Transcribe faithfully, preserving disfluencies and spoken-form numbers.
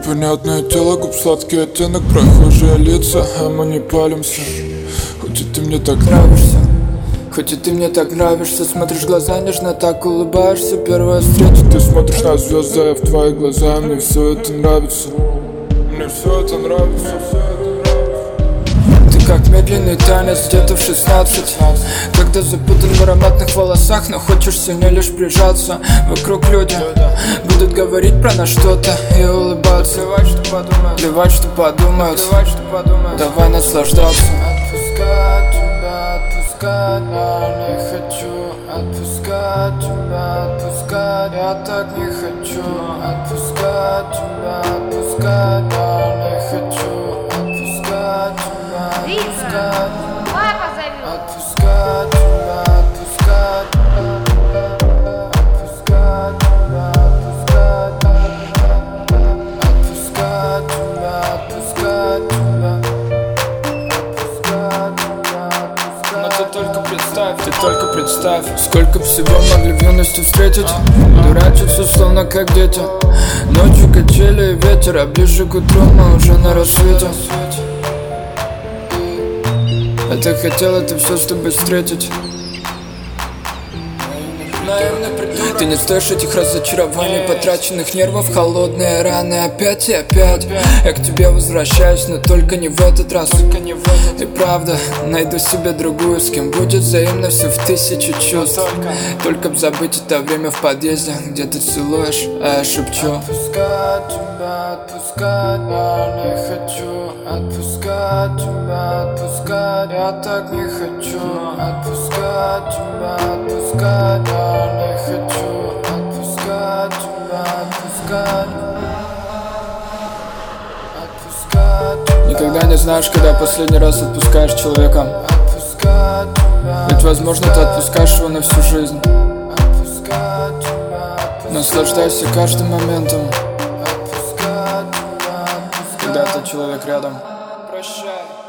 Непонятное тело, губ сладкий оттенок, прохожие лица, а мы не палимся. Хоть и ты мне так нравишься, хоть и ты мне так нравишься. Смотришь в глаза, нежно так улыбаешься. Первая встреча, ты смотришь на звезды, я в твои глаза. Мне все это нравится, мне все это нравится. Ты как медленный танец где-то в шестнадцать, когда запутан в ароматных волосах, но хочешь сильнее лишь прижаться. Вокруг люди будут говорить про нас что-то и улыбаться. Плевать, что подумают, плевать, что подумают, плевать, что подумают. Давай наслаждаться. Отпускать тебя, отпускать, я не хочу. Отпускать тебя, отпускать, я так не хочу. Отпускать тебя, отпускать, я не хочу. Отпускать тебя, отпускать, отпускать тебя, отпускать, отпускать тебя, отпускать, отпускать тебя, отпускать тебя, отпускать тебя, отпускать. Но ты только представь, ты только представь, сколько всего могли в юности встретить. Дурачиться словно как дети, ночью качели и ветер, а ближе к утру мы уже на рассвете. А ты хотел это все с тобой встретить. Ты не стоишь этих разочарований, потраченных нервов, холодные раны. Опять и опять я к тебе возвращаюсь, но только не в этот раз. И правда, найду себе другую, с кем будет взаимно все в тысячу чувств. Только б забыть это время в подъезде, где ты целуешь, а я шепчу. Отпускать тебя, отпускать, я не хочу. Отпускать тебя, отпускать, я так не хочу. Отпускать тебя, отпускать, я не хочу. Отпускать тебя, отпускать, отпускать. Никогда не знаешь, когда последний раз отпускаешь человека. Отпускать тебя, ведь возможно ты отпускаешь его на всю жизнь. Отпускать тебя, отпускать. Наслаждайся каждым моментом. Отпускать тебя, отпускать. Когда ты человек рядом. Прощай.